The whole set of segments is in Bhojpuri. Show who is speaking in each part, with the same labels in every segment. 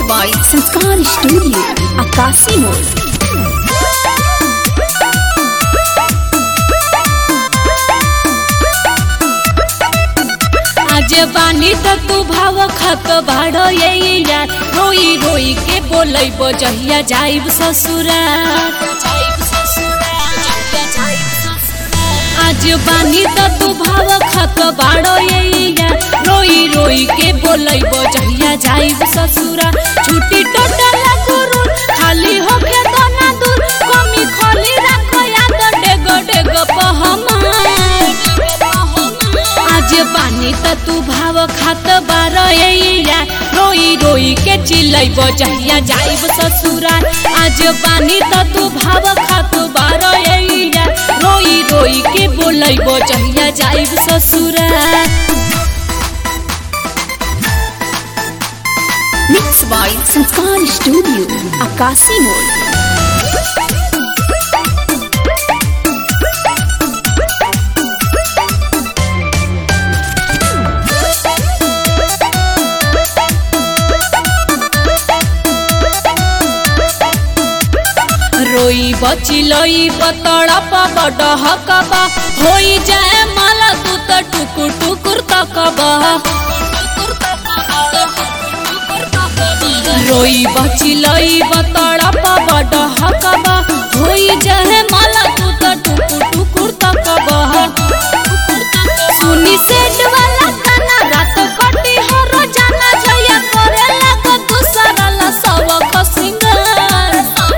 Speaker 1: by Sanskar Studio, Akasi Mode.
Speaker 2: आज बानी त तू भाव खत बाड़ो ये यार रोई रोई के बोलब जहिया जाइब ससुराल। आज बानी त तू भाव खत बाड़ो ये यार रोई रोई के बोलब जहिया जाइब ससुराल। छुट्टी टोटल गुरु खाली होके दोना दूर कमी खोली रखो याद डेग डेग आज पानी त तू भाव खात बारो या रोई रोई के चिल्लब जहिया जाइब ससुराल। आज पानी त तू भाव खात बारो या रोई रोई के बोलब जहिया जाइब ससुराल।
Speaker 1: Mixed by Sanskar Studio, Akasi Mode.
Speaker 2: रोई बचिलई बतड़प बड़ हकबा होई जाए माला तू त टुकुर टुकुर तकबा। रोई बचिलई बतड़प बड़ हकबा होई जाए माला तू त टुकुर टुकुर तकबा। सुनी सेठ वाला गाना रात कटी हो रोजाना जया करे लग दूसरा ला सब सिंगार।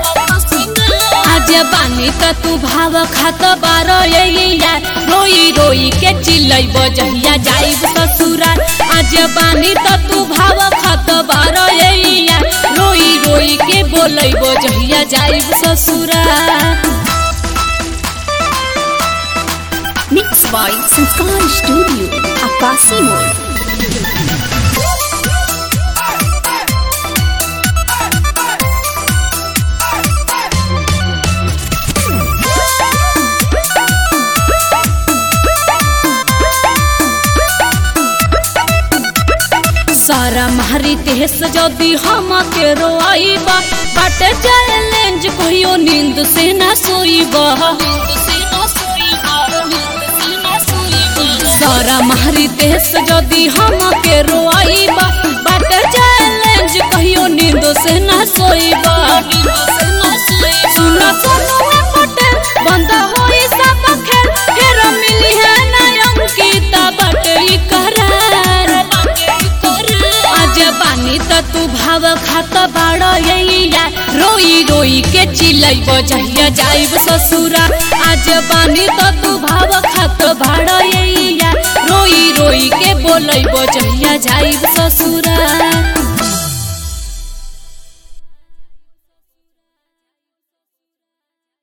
Speaker 2: आज बानी त तू भाव खात बारो या रोई रोई के चिल्लब जहिया जाइब ससुराल। आज बानी त तू भाव खात बारो या रोई रोई के बोलब जहिया जाइब ससुराल।
Speaker 1: Mixed by Sanskar Studio, Akasi Mode.
Speaker 2: सारा मारी तेस जदी हम के रोआईबा बाटे चैलेंज कहियो नींद से ना सोईबा। सारा मारी तेस जदी हम के रोआईबा बाटे चैलेंज कहियो नींद से ना सोईबा। सुना सोनुआ पटेल बंद होई सब खेल फेर मिली है ना अंकिता बाटे करार। पानी त तू भाव खात बाड़ो या रोई रोई के चिल्लब जहिया जाइब ससुराल। आज पानी त तू भाव खात बाड़ो या रोई रोई के बोलब जहिया जाइब ससुराल।